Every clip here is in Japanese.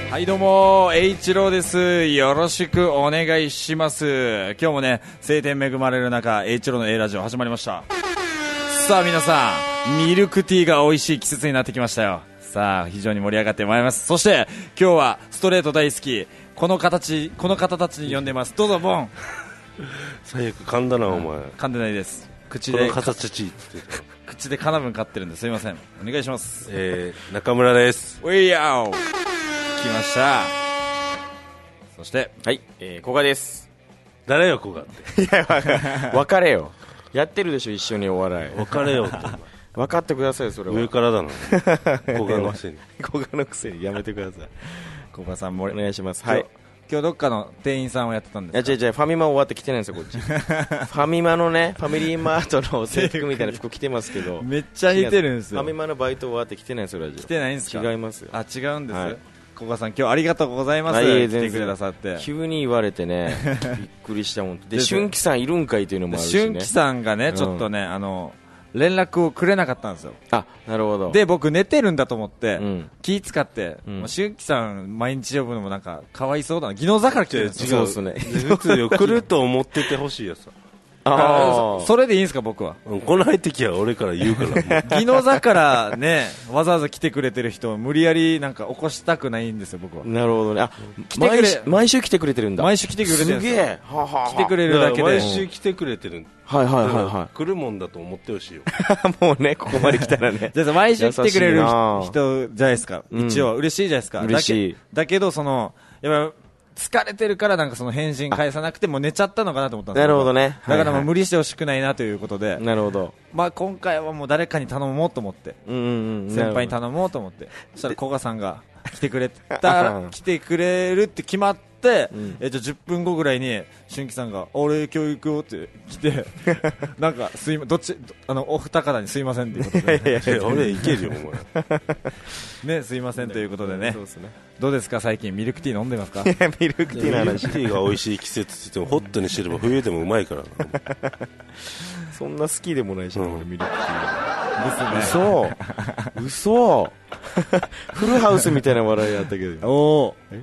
はいどうも、栄一郎です。よろしくお願いします。今日もね、晴天恵まれる中、栄一郎の A ラジオ始まりました。さあ皆さん、ミルクティーが美味しい季節になってきましたよ。さあ非常に盛り上がってまいります。そして今日はストレート大好き、この方たちに呼んでます。どうぞボン。 最悪噛んだな、お前。 噛んでないです。口こので形って口でカナブン飼ってるんですいません。お願いします。 中村です。 ウェイヤー来ました。そしてはい、古賀です。 誰よ、こがって。 いや、別れよ。やってるでしょ、一緒にお笑い。 別れよって。 分かってくださいよ、それは。 上からだな。こがのくせに。 古賀のくせにやめてください。 小川さんもお願いします。はい。 今日どっかの店員さんをやってたんですか？ いや違う、ファミマ終わって来てないんですよ、こっち。ファミマのね、ファミリーマートの制服みたいな服着てますけど。 めっちゃ似てるんですよ。 ファミマのバイト終わって来てないんですよ、ラジオ。 来てないんですか？ 違いますよ。 あ、違うんです。 はい、 小川さん、今日ありがとうございます。来てくださって。 急に言われてね、びっくりしたもん。で、春季さんいるんかいというのもあるしね。 春季さんがね、ちょっとね、連絡をくれなかったんですよ。 あ、なるほど。 で、僕寝てるんだと思って、 うん、 気使って、春季さん毎日呼ぶのもなんかかわいそうだな。技能坂来てるんですよ。 そうですね。 普通よ、来ると思っててほしいやつ。 それでいいんですか、僕は。 この入ってきは俺から言うから。 技能坂ね、わざわざ来てくれてる人を無理やりなんか起こしたくないんですよ、僕は。 なるほどね。あ、毎週来てくれてるんだ。 毎週来てくれてるんですよ。 すげえ。 来てくれるだけで。 毎週来てくれてる。 はいはいはいはい。 来るもんだと思ってほしいよ。 もうね、ここまで来たらね。 じゃあ毎週来てくれる人じゃないですか。一応嬉しいじゃないですか。 嬉しい。 だけどやっぱ疲れてるからなんかその返信返さなくても寝ちゃったのかなと思ったんですよ。 なるほどね。 だからもう無理してほしくないなということで。 なるほど。 まあ今回はもう誰かに頼もうと思って。先輩に頼もうと思って。そしたら古賀さんが来てくれるって決まって、じゃあ10分後ぐらいに春季さんが俺今日行くよって来てなんかお二方にすいませんということで俺行けるよお前ね、すいませんということでね。どうですか最近ミルクティー飲んでますか？ ミルクティーの話。 ミルクティーが美味しい季節って言ってもホットにしてれば冬でもうまいからな。 そんな好きでもないしな、俺ミルクティーですね。 嘘フルハウスみたいな笑いあったけど。 おー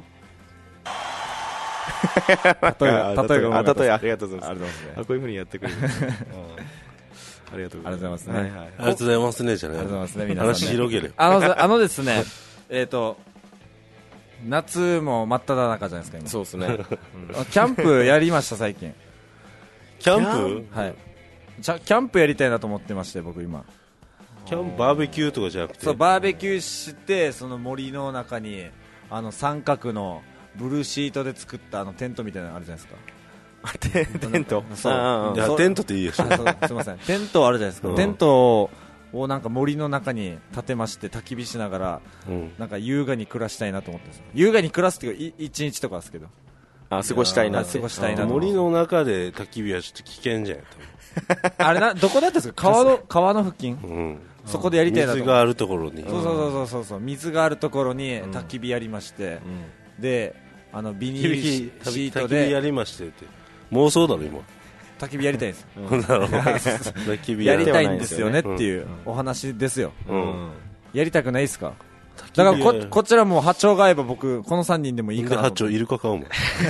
例えがありがとうございます。こういう風にやってくれる。ありがとうございますね。 ありがとうございますねじゃない。 ありがとうございますね、皆さん。 話広げる。 ですね、夏も真っ只中じゃないですか今。 そうですね。 キャンプやりました最近。 キャンプ？ はい。キャンプやりたいなと思ってまして僕今。 バーベキューとかじゃなくて。 そう、バーベキューしてその森の中に三角のブルーシートで作ったテントみたいなのあるじゃないですか。 テント？ そう。 いやテントっていいよ。すみません。テントあるじゃないですか。テントをなんか森の中に建てまして焚き火しながらなんか優雅に暮らしたいなと思ってます。優雅に暮らすっていうか一日とかですけど。 過ごしたいな。 森の中で焚き火はちょっと危険じゃん。 あれどこだったんですか？川の付近。そこでやりたいなと。 水があるところに。 そう水があるところに焚き火やりまして、でビニールシートで焚き火やりましてって妄想だろ今。 焚き火やりたいです。 焚き火やりたいんですよねっていうお話ですよ。やりたくないですか？だからこちらも波長が合えば僕この3人でもいいかな。 波長いるかお前。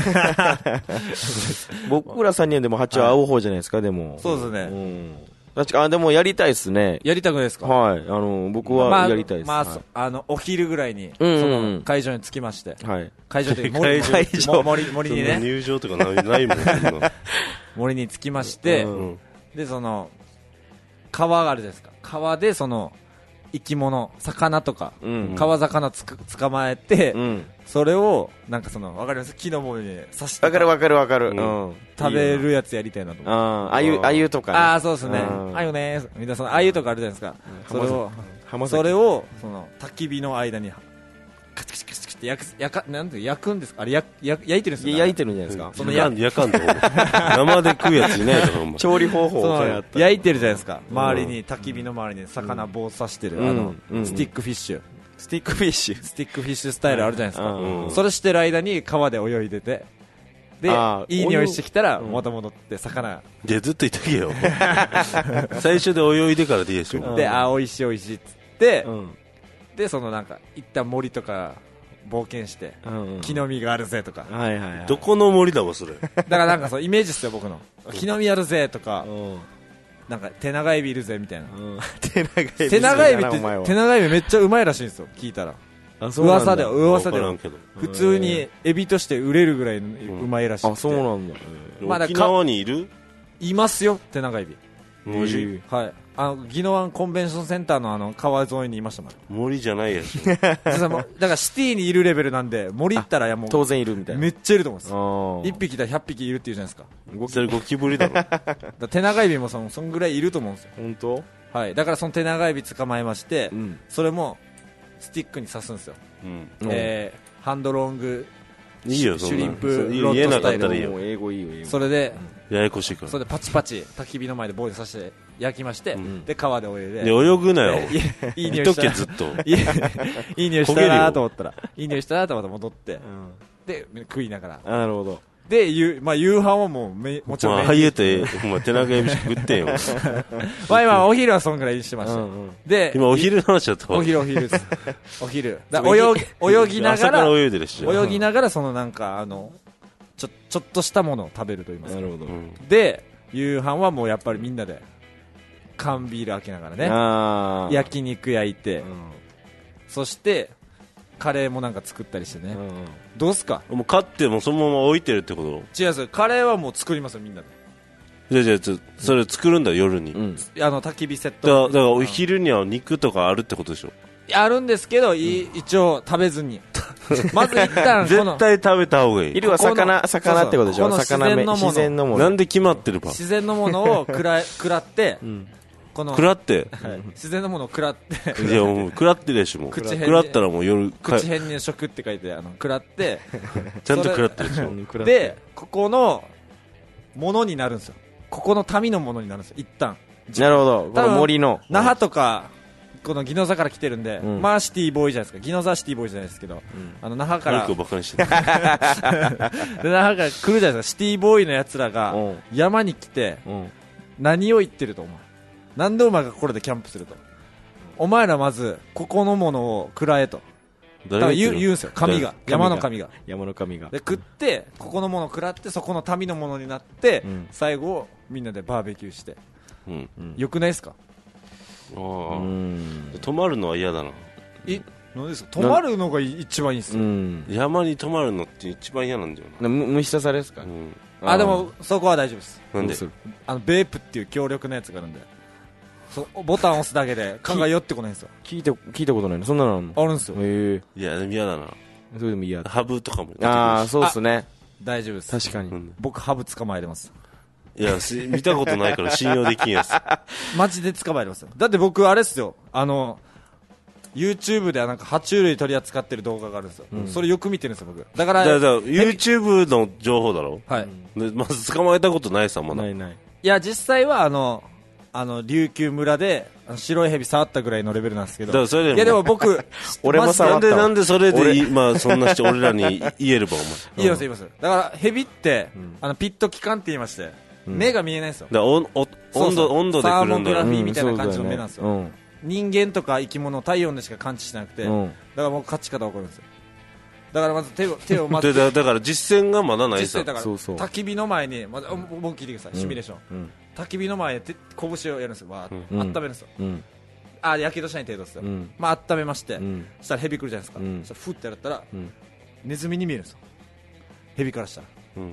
僕ら3人でも波長合う方じゃないですか。でもそうですね。 でもやりたいですね。 やりたくないですか？ はい。僕はやりたいです。 まあお昼ぐらいにその会場に着きまして、会場で森にね、 入場とかないもん。 森に着きまして、でその川があるじゃないですか。川でその生き物、魚とか川魚捕まえて、それをなんかわかります？木の棒に刺して。わかる。 食べるやつやりたいなと思って。 あゆとかね。 そうですね。あゆね。皆さんあゆとかあるじゃないですか。それをその焚き火の間にカチカチカチって焼くんですか？あれ焼いてるんですか？ 焼いてるんじゃないですか。 その焼かんと生で食うやついないだろ。 調理方法を焼いてるじゃないですか。周りに焚き火の周りに魚棒刺してるスティックフィッシュ。スティックフィッシュスタイルあるじゃないですか。それしてる間に川で泳いでて、でいい匂いしてきたらまた戻って魚。 でずっといたけよ。最初で泳いでからでいいでしょ。 で美味しいっつって、でなんか一旦森とか冒険して、 うんうん、 木の実があるぜとか、 はいはいはい、 どこの森だわそれ。 だからなんかそうイメージっすよ僕の木の実あるぜとか、 うん、 なんか手長エビいるぜみたいな、 うん、手長エビって手長エビめっちゃうまいらしいんですよ聞いたら。噂では普通にエビとして売れるぐらいうまいらしい、 あそうなんだ、 まあ、沖縄にいるいますよ手長エビ、はい、宜野湾コンベンションセンターの川沿いにいましたもん。 森じゃないやつだからシティにいるレベルなんで森行ったらもう当然いるみたいな、 めっちゃいると思うんです。1匹いたら100匹いるっていうじゃないですか。 それゴキブリだろ。 だ手長エビもそんぐらいいると思うんですよ。 本当？ はい、だからその手長エビ捕まえまして、 うん、 それもスティックに刺すんですよ、うん、ハンドロングいいよシュリンプロッドスタイル、 英語いいよ英語、 それでややこしいから、 それでパチパチ焚き火の前でボイルさせて焼きまして、うん、で川で泳いで、 泳ぐなよいい匂いしたらずっといい匂いしたなと思ったらいい匂いしたなと思ったら戻って、うん、で食いながら、 なるほど、 で夕飯はもちろんハイエって手長エビ食ってんよ今お昼はそんぐらいしてました、うんうん、で今お昼の話だったわ。 お昼ですお昼だ泳ぎながら泳ぎながらそのなんかちょっとしたものを食べると言いますか。 なるほど、うん、 で夕飯はもうやっぱりみんなで缶ビール開けながらね、焼肉焼いて、うん、そしてカレーもなんか作ったりしてね、うん、どうすか。 もう買ってもそのまま置いてるってこと？ 違うです。カレーはもう作りますよみんなで。じゃあそれ作るんだ夜に、うん、 焚き火セットだからお昼には肉とかあるってことでしょ。 あるんですけど、一応食べずにまず一旦絶対食べた方がいい。 昼は魚ってことでしょ。魚自然のもの。 なんで決まってるか。 自然のものを食らって食らって、 はい、自然のものを食らっていやもう食らってでしょ。もう食らったらもう夜口変に食って書いて食らってちゃんと食らってるでしょ。 でここのものになるんですよ。ここの民のものになるんですよ一旦。 なるほど。この森の那覇とかこの宜野座から来てるんで、うん、まあシティボーイじゃないですか。宜野座シティボーイじゃないですけど、うん、那覇からバカにしてで那覇から来るじゃないですか。シティボーイのやつらが山に来て、何を言ってると思う。なんでお前がこれでキャンプすると。お前らまずここのものを食らえと。だから言うんですよ。神が山の神がで食ってここのものを食らってそこの民のものになって、うん、最後みんなでバーベキューして、うんうん、よくないですか。 泊まるのは嫌だな。 何ですか。泊まるのが一番いいですよ。 山に泊まるのって一番嫌なんだよな。 虫刺されですか、 でもそこは大丈夫です。 なんでベープっていう強力なやつがあるんでボタンを押すだけで蚊が寄ってこないんですよ。 聞いたことないの。そんなのあるんですよ。 いやでも嫌だな。 それでも嫌だ。 ハブとかも。 そうですね。 大丈夫です。 確かに、 僕ハブ捕まえてます。 いや見たことないから信用できんやつマジで捕まえてますよ。だって僕あれっすよ、YouTube ではなんか爬虫類取り扱ってる動画があるんですよ、それよく見てるんですよ僕。だから YouTube の情報だろ。 はい。 でまず捕まえたことないさまだ。 ない。 いや実際は琉球村で白い蛇触ったぐらいのレベルなんですけど。 だからそれでもいやでも僕俺も触ったわ。 なんでそれでそんな人俺らに言えればお前言います。だから蛇って、ピット器官って言いまして、目が見えないんですよ。 だ温度で来るんだよ。 サーモグラフィーみたいな感じの目なんですよ、人間とか生き物体温でしか感知してなくて、だからもう勝ち方分かるんですよ。だからまず手を待ってだから実践がまだないさ。 実際だから焚き火の前に僕聞いてください、シミュレーション、焚き火の前で拳をやるんですよ。温めるんですよ、やけどしない程度ですよ、温めまして、そしたら蛇来るじゃないですか、そしたらフッてやったら、ネズミに見えるんですよ、蛇からしたら、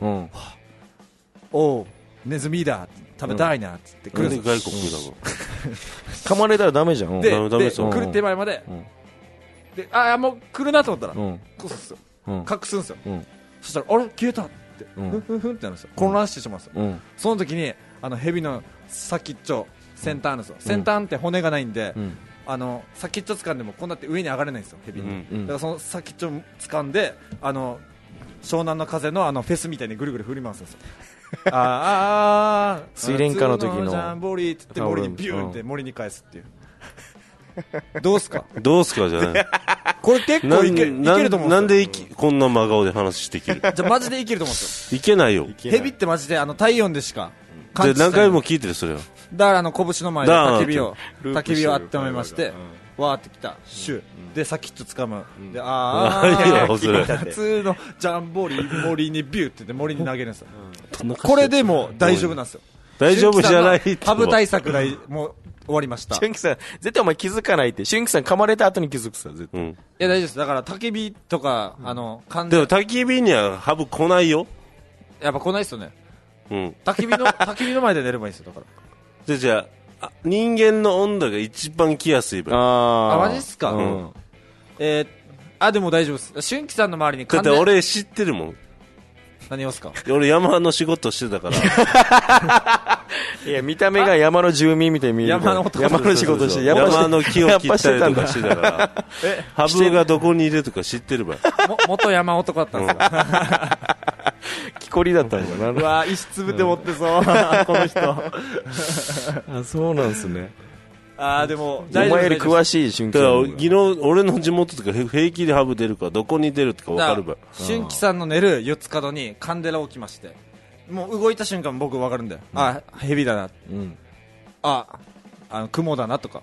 おうネズミだ食べたいなって来るんですよ。 外国だも噛まれたらダメじゃん。 で来る手前まで、でもう来るなと思ったら、こうするんですよ、隠すんですよ、そしたらあれ消えたってふんってなるんですよ。混乱してしまうんですよ。その時に蛇の先っちょ先端あるんですよ。先端って骨がないんで、先っちょ掴んでもこんなって上に上がれないんですよ蛇に、だからその先っちょ掴んで湘南の風のフェスみたいにぐるぐる振り回すんですよ水蓮花の時のジャンボリーって言って森にビューンって森に返すっていうどうすかじゃないこれ結構いけると思うんですよ。 なんでこんな真顔で話できるじゃあマジでいけると思うんですよ。 いけないよ。 蛇ってマジで体温でしか感知しない。 何回も聞いてるそれは。 だから拳の前で焚き火を温めまして、 わーってきたシュで先っちょ掴むでいいよそれ普通のジャンボリー森にビューって森に投げるんですよここれでも大丈夫なんですよ大丈夫じゃないってハブ対策もう終わりました春季さん絶対お前気づかないって春季さん噛まれた後に気づくさ絶対、 うん、 いや大丈夫ですだから焚き火とか噛んでも焚き火にはハブ来ないよ。 やっぱ来ないっすよねうん。 焚き火の前で寝ればいいんですよだからじゃあ人間の温度が一番来やすい分。 あマジっすか、 うんでも大丈夫です春季さんの周りにだって俺知ってるもん。 何をっすか俺山の仕事してたからいや見た目が山の住民みたいに見える山の男山の仕事して山の木を切ったりとかしてたからハブがどこにいるとか知ってるば元山男だったんですか木こりだったんだなうわ石つぶて持ってそうこの人あそうなんですねでもお前より詳しい春季だからさんの昨日俺の地元とか平気でハブ出るかどこに出るとか分かるば春季さんの寝る四つ角にカンデラ置きましてもう動いた瞬間僕分かるんだよ、ヘビだな、雲だなとか、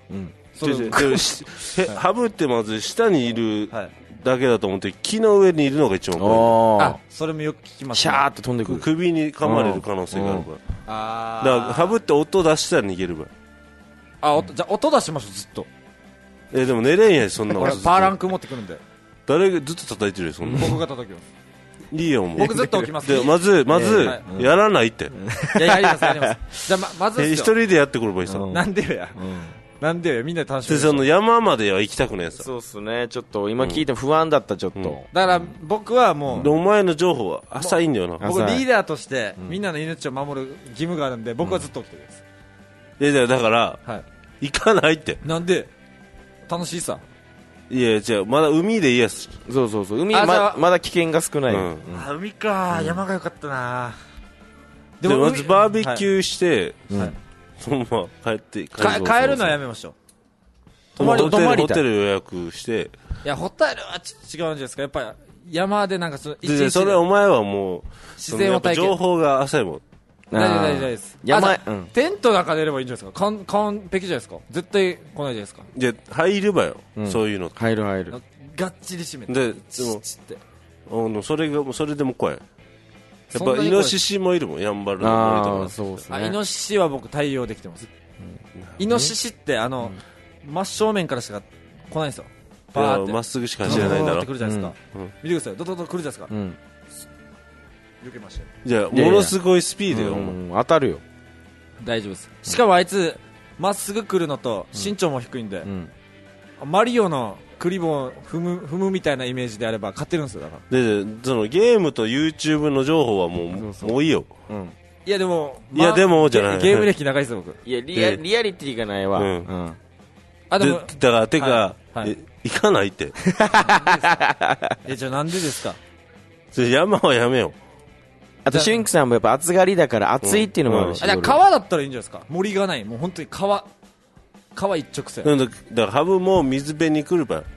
ハブってまず下にいるだけだと思って木の上にいるのが一番怖い。 それもよく聞きます、ね、 シャーって飛んでくる首に噛まれる可能性があるからだからハブって音出したら逃げるばじゃあ音出しましょうずっとでも寝れんやそんな俺パーランク持ってくるんで誰がずっと叩いてるよそんな僕が叩きますいいよもう僕ずっと起きますでまずやらないっていややりますじゃあまず一人でやってくればいいさなんでよやなんでよみんなで楽しみでその山までは行きたくないさそうっすねちょっと今聞いても不安だったちょっと、 だから僕はもうお前の情報は浅いんだよな僕リーダーとしてみんなの命を守る義務があるんで僕はずっと起きてるんですだから行かないってなんで楽しいさいやじゃあまだ海でいいやつそう海まだ危険が少ない、 海か山が良かったなでまずバーベキューしてそのまま帰って帰るのはやめましょうホテル予約していやホテルは違うんじゃないですかやっぱり山でなんかそれお前はもう自然を体験情報が浅いもん大丈夫ですテントなんか出ればいいんじゃないですか完璧じゃないですか絶対来ないじゃないですかじゃ入るばよそういうの入るがっちり締めてでもそれでも怖いやっぱイノシシもいるもんやんばるの森とかそうですねイノシシは僕対応できてますイノシシって真正面からしか来ないんですよまっすぐしか走れないんだろって来るじゃないですか見てくださいドドド来るじゃないですか避けましたよじゃあものすごいスピードよ当たるよ大丈夫ですしかもあいつまっすぐ来るのと身長も低いんでマリオのクリボーを踏むみたいなイメージであれば勝ってるんですよだからでそのゲームと YouTube の情報はもういいよいやでもいやでもじゃないゲーム歴長いですよ僕いやリアリティがないわでもだからてか行かないってじゃあなんでですか山はやめよあと春季さんもやっぱ暑がりだから暑いっていうのもあるし川だったらいいんじゃないですか森がないもう本当に川一直線だからハブも水辺に来るば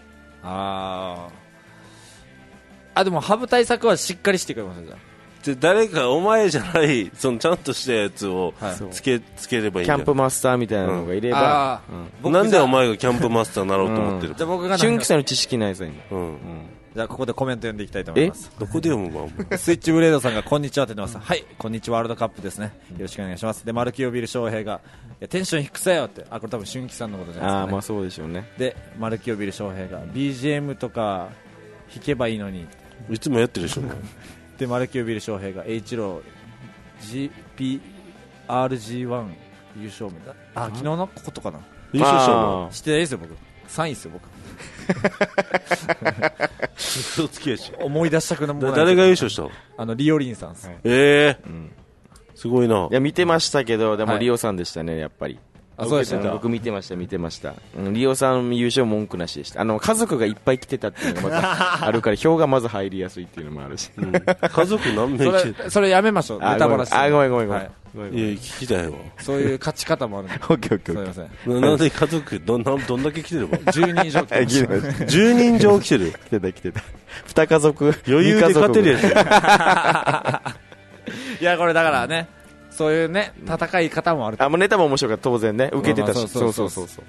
でもハブ対策はしっかりしてくれますじゃ誰かお前じゃないそのちゃんとしたやつをつければいいんだよキャンプマスターみたいなのがいればなんでお前がキャンプマスターになろうと思ってるじゃあ僕が春季さんの知識ないさじゃあここでコメント読んでいきたいと思いますどこで読むわスイッチブレードさんがこんにちはって言ってますはいこんにちはワールドカップですねよろしくお願いしますでマルキオビル翔平がいやテンション低さよってこれ多分春季さんのことじゃないですかねまあそうでしょうねでマルキオビル翔平が BGM とか弾けばいいのにいつもやってるでしょでマルキオビル翔平が H ロー GPRG1 優勝みたいな昨日のことかな優勝したのしてないですよ僕3位ですよ僕嘘つきやし思い出したくなもない誰が優勝したのリオリンさんですすごいないや見てましたけどでもリオさんでしたねやっぱりそうでした僕見てましたリオさん優勝文句なしでした家族がいっぱい来てたっていうのがまたあるから票がまず入りやすいっていうのもあるし家族何名来てたそれやめましょうネタバラしてごめんいや聞きたいわそういう勝ち方もあるんでオッケーすみませんなんで家族どんだけ来てるば 10人以上来てます 10人以上来てる来てた2家族余裕で勝てるやついやこれだからねそういうね戦い方もあるネタも面白かった当然ね受けてたしそう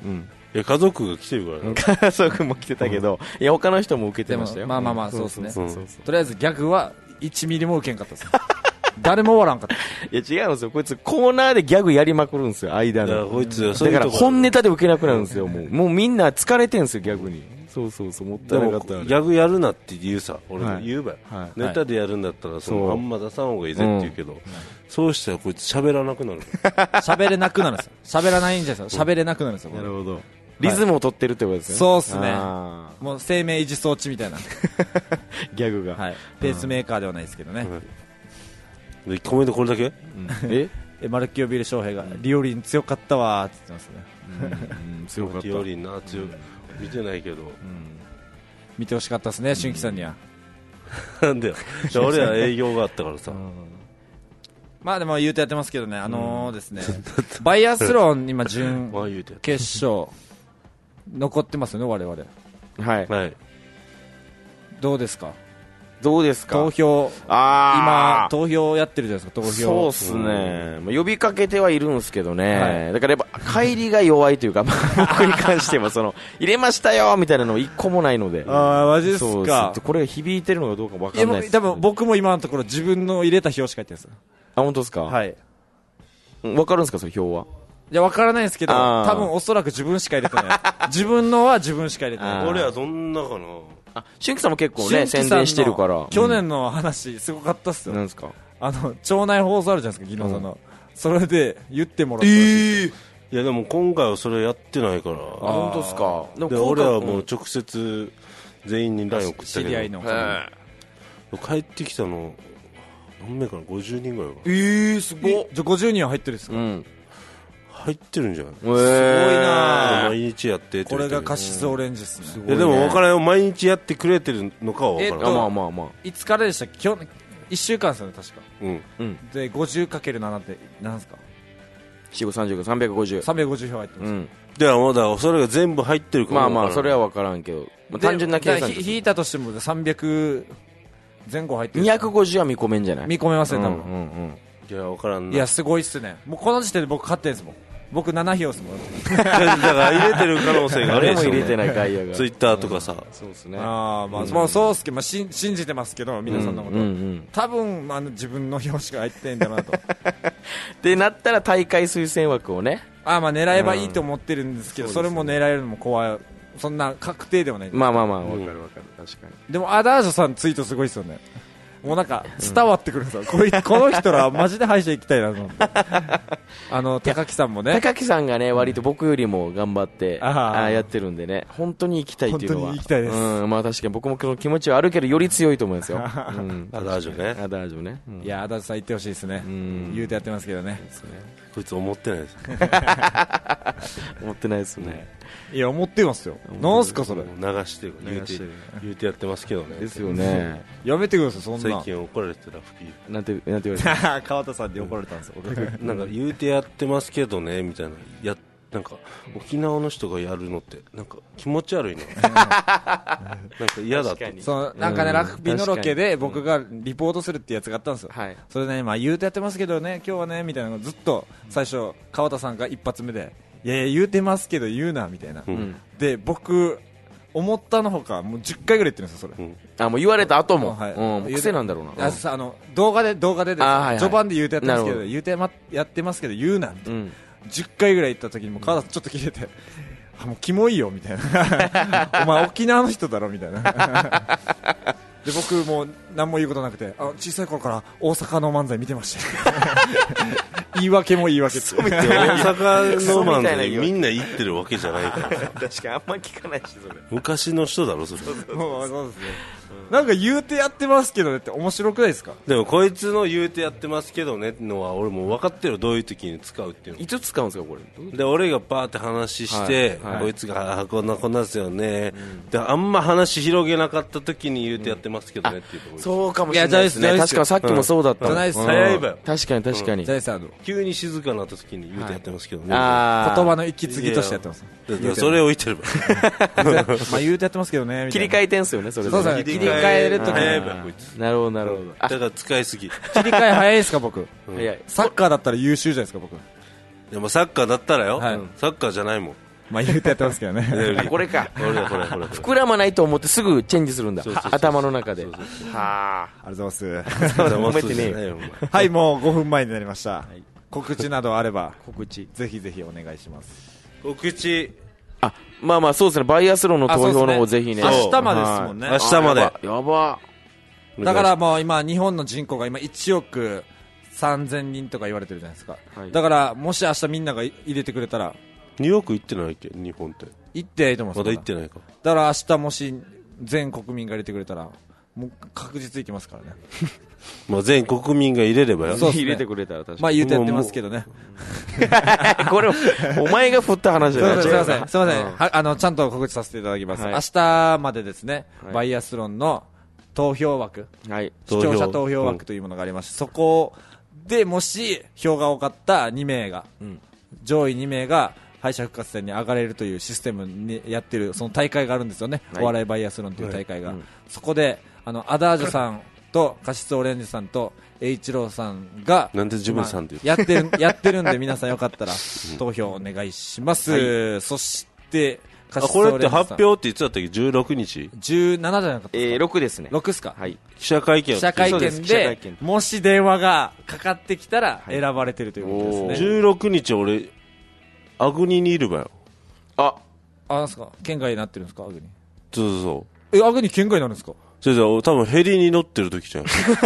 いや家族が来てるからね。 家族も来てたけど、いや他の人も受けてでもましたよ。 まあまあまあそうですね、 そうそうとりあえずギャグは1ミリも受けんかったです誰も笑わんかったいや違うんですよ、こいつコーナーでギャグやりまくるんですよ、間だからの。 こいつはそだういうとこから本ネタで受けなくなるんですよ、もうみんな疲れてんすよ、ギャグに。そうそうそう、もったでもいなかったらギャグやるなって言うさ、俺もはい言うばよ、 はいネタでやるんだったらそうあんま出さん方がいいぜって言うけど、そうしたらこいつ喋らなくなる喋れなくなるんですよ喋らないんじゃないですよ喋れなくなるんですよなるほど。リズムを取ってるってことですね。 そうっすねあもう生命維持装置みたいな、 ーギャグが。 はい、ペースメーカーではないですけどね、 でコメントこれだけえマルキオビル翔平がリオリン強かったわーって言ってますね強かった。 よりな強い見てないけど、 見てほしかったですね春季さんにはなんだよ俺は営業があったからさ、 まあでも言うてやってますけどねですねバイアスロン今準まあ言うて決勝残ってますよね我々 はい。 はいどうですかどうですか。 投票今あー投票やってるじゃないですか投票そうっすね、まあ呼びかけてはいるんですけどね、 はいだからやっぱ帰りが弱いというか、まあ僕に関しては入れましたよみたいなの一個もないので、 ああマジですそうかこれが響いてるのかどうか分いやもうかんないです。 多分僕も今のところ自分の入れた票しか入ってないですあ、本当ですか。 はい分かるんですか、その票は。 いや分からないですけどあー多分おそらく自分しか入れてない自分のは自分しか入れてないあー俺はどんなかな。 あ、春季さんも結構ね春季さんの宣伝してるから。 去年の話すごかったっすよ、 なんですか。 町内放送あるじゃないですか技能さんの、それで言ってもらったらしいですいやでも今回はそれやってないから、 あ、本当ですか。 で俺はもう直接全員に LINE 送った知り合いのけど、帰ってきたの何名かな、50人ぐらいかすごっ。 じゃあ50人は入ってるんですか、 うん。 入ってるんじゃない、 すごいなあー毎日やってってこれ言ってるがカシスオレンジですねいやでも分からんよ、毎日やってくれてるのかは分からん、 あ、まあまあまあ。 いつからでしたっけ今日1週間ですよね確かうん、 うん。 で 50×7 って何ですか 4、5、30、350。 350票入ってます、 うん。 ではまだそれが全部入ってるかもまあまあ、 分からんそれは分からんけど、まあで単純な計算だから引いたとしても300前後入ってる 250は見込めんじゃない。 見込めますね多分、 うんうんうん。 いや分からんな、 いやすごいっすねもうこの時点で僕勝ってんですもん僕7票ですもんだから入れてる可能性がある誰でしょも入れてない外野が。 ツイッターとかさ、 そうですね。 ああまあ、まあそうっすけど、まあ、信じてますけど皆さんのこと、 うんうん。 多分、まあ、自分の票しか入ってないんだなとでなったら大会推薦枠をね、 ああまあ狙えばいいと思ってるんですけど、それも狙えるのも怖いそんな確定ではないんですまあまあまあ、分かる分かる、確かに。 でもアダージョさんツイートすごいですよねもうなんか伝わってくるんですよ、この人らマジで歯医者行きたいなと思って高木さんもね高木さんがね、割と僕よりも頑張ってあーやってるんでね、本当に行きたいっていうのは。 本当に行きたいですうん、まあ確かに僕もその気持ちはあるけど、より強いと思いますよ。うん。 アダージョね、 アダージョね。うんいやアダージョさん行ってほしいですねん言うてやってますけどねこいつ思ってないです思ってないですね。 いや思ってますよなんすかそれ流してる言うて流してる言うてやってますけどねですよね。 やめてくださいそんな最近怒られてたラフキーなんて言われて川田さんに怒られたんですよなんか言うてやってますけどねみたいな、なんか沖縄の人がやるのってなんか気持ち悪いのなんか嫌だって確かにそうなんかね、 うんラグビーのロケで僕がリポートするってやつがあったんですよ、 はい。 それでね、まあ、言うてやってますけどね今日はねみたいなのをずっと最初川田さんが一発目でいやいや言うてますけど言うなみたいな、 うんで僕思ったのほかもう10回ぐらい言ってるんですよそれ、 うんあ、もう言われた後も。 はいうん、癖なんだろうな。 あさ動画でです、 はいはい序盤で言うてやってますけなるほど言うてやってますけど言うなみたいな、 うん。 10回ぐらい言った時にもう川田さんちょっと切れて、あもうキモいよみたいなお前沖縄の人だろみたいなで僕もう何も言うことなくて小さい頃から大阪の漫才見てました言い訳も言い訳って大阪の漫みたいな才みんな言ってるわけじゃないから確かにあんま聞かないし、それ。 昔の人だろそれもうそうですね、なんか言うてやってますけどねって面白くないですかでもこいつの言うてやってますけどねってのは俺もう分かってるよどういう時に使うっていうのいつ使うんですか、これ。 で俺がバーって話して、 はいはいこいつがこんなですよね、であんま話広げなかった時に言うてやってますけどねっていうところ、 そうかもしれないですね。 いやじゃあ確かにさっきもそうだったもん。 じゃないっすうん早いわよ確かに確かに。 じゃあさ急に静かなった時に言うてやってますけどね、 あー言葉の息継ぎとしてやってますだからそれを言ってればまあ言うてやってますけどねみたいな切り替えてんすよね、それぞれ。 そうそう切り替える時早いにわよこいつなるほど、なるほど。あだ、から使いすぎ切り替え早いですか僕早い。 サッカーだったら優秀じゃないですか僕でもサッカーだったらよ、 はいサッカーじゃないもんまあ言うてやってますけどね。 あこれかこれ膨らまないと思ってすぐチェンジするんだ。 そうそうそう頭の中で。 そうそうそうはありがとうございます。 褒めてねえよはい、もう5分前になりました。告知などあれば、 告知。 ぜひぜひお願いします。 告知あ、まあまあそうですね。バイアスロンの投票の方ぜひね。 明日までですもんね。 明日までやば。 だからもう今日本の人口が今1億3000人とか言われてるじゃないですか、 はい、 だからもし明日みんなが入れてくれたら 2億行ってないっけ日本って行っていいと思います。 まだ行ってないか。 だから明日もし全国民が入れてくれたらもう確実行きますからね。 まあ全国民が入れればよ。 そうっすね入れてくれたら確かに。 まあ言うてやってますけどね。 これお前が振った話じゃない。 すいませんすいません、 うんはちゃんと告知させていただきます、 はい、 明日までですね、 はい、 バイアスロンの投票枠、 はい、 視聴者投票枠というものがありまして、そこでもし票が多かった2名が、上位2名が敗者復活戦に上がれるというシステムにやってるその大会があるんですよね、はい、お笑いバイアスロンという大会が、そこでアダージュさんとカシスオレンジさんと栄一郎さんがなんで自分さんってやってるんで皆さんよかったら投票お願いします、はい、そしてこれって発表っていつだったっけ16日 17じゃなかったですか、 6ですね。 6ですか、 はい、 記者会見でもし電話がかかってきたら選ばれてるということですね、 16日俺アグニにいるばよ。 なんですか県外になってるんですかアグニ。 そうアグニ県外になるんですか。 多分ヘリに乗ってる時じゃん。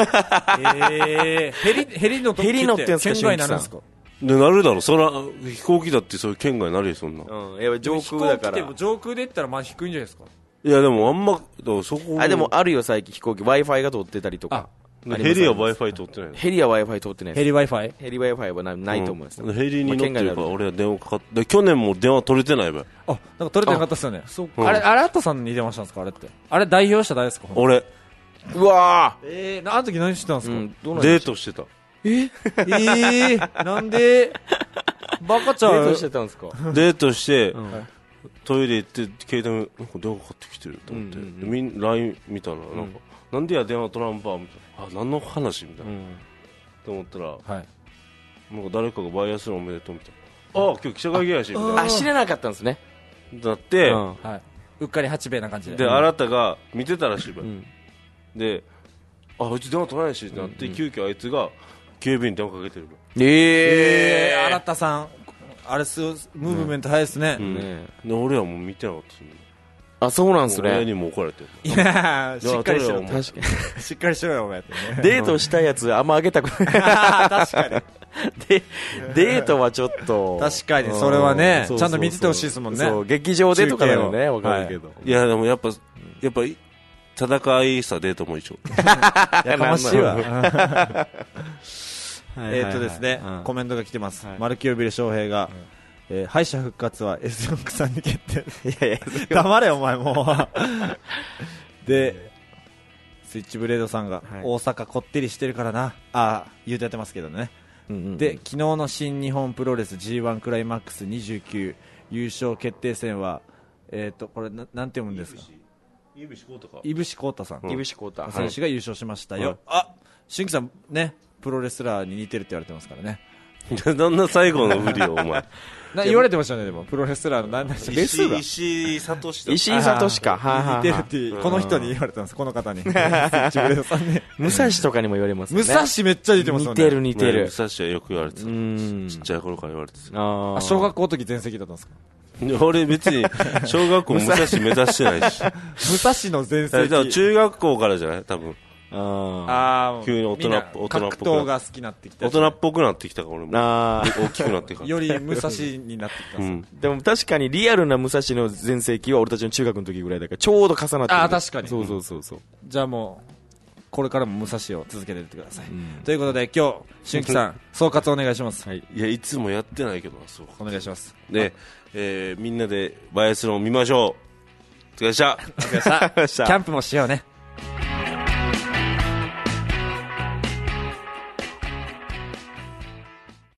ヘリの時って県外になるんですか。 でなるだろ、そら飛行機だってそういう県外になるよそんな、 やっぱ上空だから。 飛行機でも上空で言ったらまあ低いんじゃないですか。 いやでもあんまそこでもあるよ最近飛行機 Wi-Fi が通ってたりとか。 ヘリは Wi-Fi 通ってないの。 ヘリは Wi-Fi 通ってないです。 ヘリ Wi-Fi ヘリ Wi-Fi はないと思います、 ヘリに乗ってるから俺は電話かかって去年も電話取れてないば。 なんか取れてなかったっすよね。あれあったさんに電話したんですか。あれってあれ代表者誰ですか。 俺。 うわあの時何してたんですか。 デートしてた。 なんでバカちゃう。 デートしてたんですか。 デートしてトイレ行って携帯なんか電話かかってきてると思って、LINE 見たらなんでや電話取らんばみたいな、何の話みたいな、と思ったら、なんか誰かがバイアスロンおめでとうみたいな、今日記者会見やしみたいな、 知らなかったんですね。 だって、 うっかり八兵衛な感じで、 であなたが見てたらしいば、でうち電話取らないしってなって、急遽あいつが警備員に電話かけてるば。 新田さんあれムーブメント早いですね。 で俺はもう見てなかったですね。 そうなんすね。 親にも怒られてる。 いやしっかりしろ。 確かにしっかりしろよお前ってね。 デートしたやつあんまあげたくない。 確かに。 デートはちょっと確かにそれはねちゃんと見ててほしいですもんね。 そう劇場でとかだよね、わかるけど。 いやでもやっぱ戦いさデートも一緒。 やかましいわ。ですね、コメントが来てます。マルキオビル翔平が敗者復活は S4 さんに決定。いや黙れお前もう。でスイッチブレードさんが、大阪こってりしてるからな言うてやってますけどね、で昨日の新日本プロレス G1 クライマックス29優勝決定戦はこれなんて読むんですか。 井伏浩太か。 井伏浩太さん、 井伏浩太選手が優勝しましたよ。俊樹さんねプロレスラーに似てるって言われてますからね。 どんな最後のふりをお前言われてましたね。でもプロレスラーの石井聡か似てるってこの人に言われたんです。この方に武蔵とかにも言われますね。 武蔵めっちゃ似てますよね。 似てる。 武蔵はよく言われてた。ちっちゃい頃から言われてた。 小学校の時全席だったんですか。 俺別に小学校武蔵目指してないし。 武蔵の全席。 中学校からじゃない多分。急に大人っぽく格闘が好きになってきた。 大人っぽくなってきたから俺も大きくなってきた。 より武蔵になってきた。 でも確かにリアルな武蔵の全盛期は俺たちの中学の時ぐらいだからちょうど重なってる。 確かに。 そうじゃあもうこれからも武蔵を続けていってください。ということで今日俊樹さん総括お願いします。 いやいつもやってないけどそうお願いします。 でみんなでバイアスロンを見ましょう。お疲れ様でした。 キャンプもしようね。